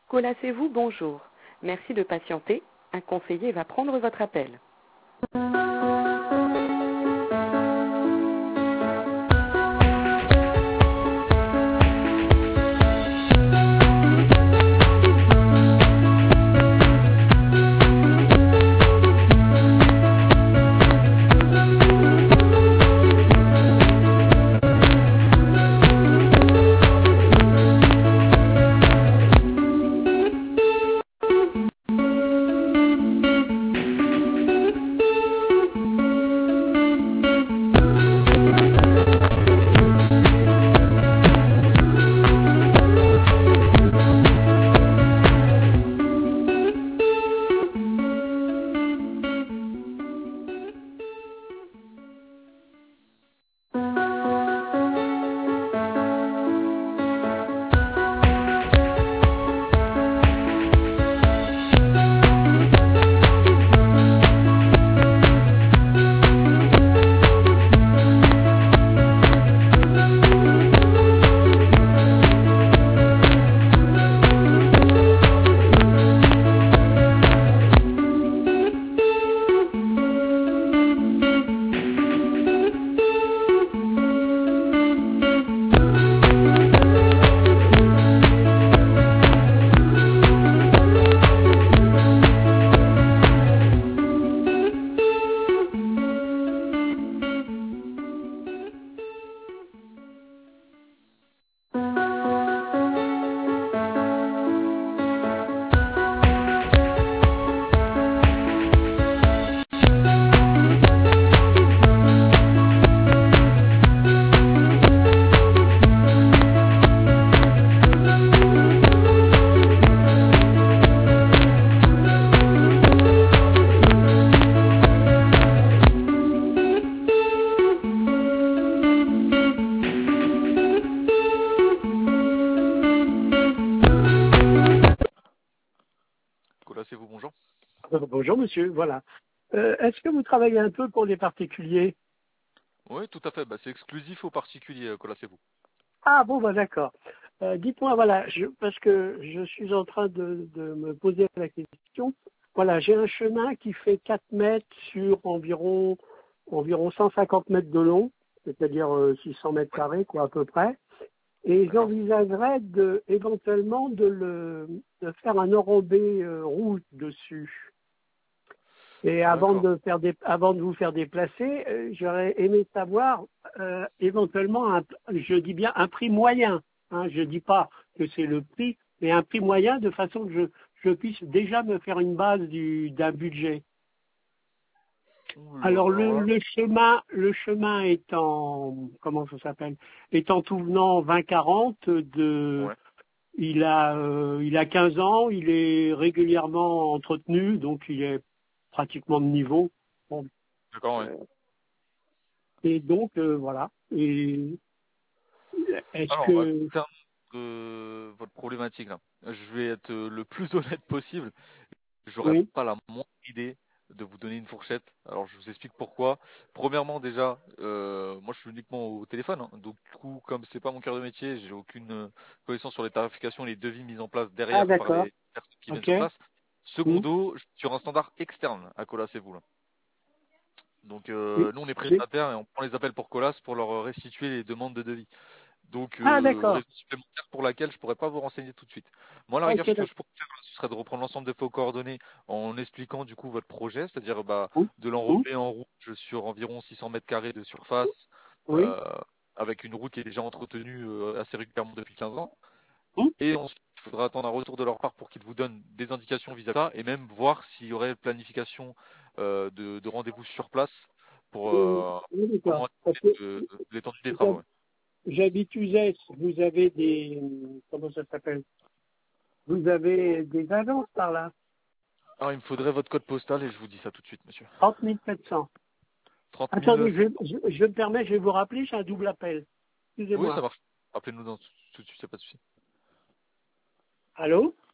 Colacez-vous, bonjour. Merci de patienter. Un conseiller va prendre votre appel. Colacez-vous, bonjour. Bonjour monsieur, voilà. Est-ce que vous travaillez un peu pour les particuliers? Oui, tout à fait. Bah, c'est exclusif aux particuliers, Colacez-vous. Ah bon, bah d'accord. Dites-moi, voilà, parce que je suis en train de me poser la question. Voilà, j'ai un chemin qui fait 4 mètres sur environ 150 mètres de long, c'est-à-dire 600 mètres carrés, quoi, à peu près. Et j'envisagerais éventuellement de faire un enrobé rouge dessus. Et avant de vous faire déplacer, j'aurais aimé savoir éventuellement, je dis bien un prix moyen. Hein, je dis pas que c'est le prix, mais un prix moyen de façon que je puisse déjà me faire une base d'un budget. Alors le chemin étant, comment ça s'appelle, étant tout venant 20-40 il a 15 ans, il est régulièrement entretenu, donc il est pratiquement de niveau. Bon. D'accord, oui. Et donc, voilà. Et est-ce Alors, que... en termes de votre problématique, là, je vais être le plus honnête possible. J'aurais Oui, pas la moindre idée de vous donner une fourchette. Alors, je vous explique pourquoi. Premièrement, déjà, moi, je suis uniquement au téléphone, hein. Donc, du coup, comme c'est pas mon cœur de métier, j'ai aucune connaissance sur les tarifications, les devis mis en place ah derrière par d'accord, les personnes qui viennent ok. sur place. Hmm. Secondo, je suis sur un standard externe à Colacez-vous, là. Donc, Oui, nous, on est oui. prestataires et on prend les appels pour Colas pour leur restituer les demandes de devis. Donc, Ah d'accord, raison supplémentaire pour laquelle je pourrais pas vous renseigner tout de suite. Moi, à la rigueur, ok, ce que d'accord. je pourrais faire, ce serait de reprendre l'ensemble de vos coordonnées en expliquant du coup votre projet, c'est-à-dire Hmm, de hmm, l'enrober en rouge sur environ 600 mètres carrés de surface, oui, euh, avec une route qui est déjà entretenue assez régulièrement depuis 15 ans. hmm. Et ensuite, il faudra attendre un retour de leur part pour qu'ils vous donnent des indications vis-à-vis de ça, et même voir s'il y aurait planification de rendez-vous sur place pour Oui, d'accord. vraiment Parce que l'étendue des travaux. Ouais. j'habite Uzès, vous avez des... Comment ça s'appelle? Vous avez des agences par là? Alors, il me faudrait votre code postal et je vous dis ça tout de suite, monsieur. 30 700. 30 Attendez, 700. je me permets, je vais vous rappeler, j'ai un double appel. Oui, ça Excusez-moi. marche. Rappelez-nous tout de suite, c'est pas de souci. Allô?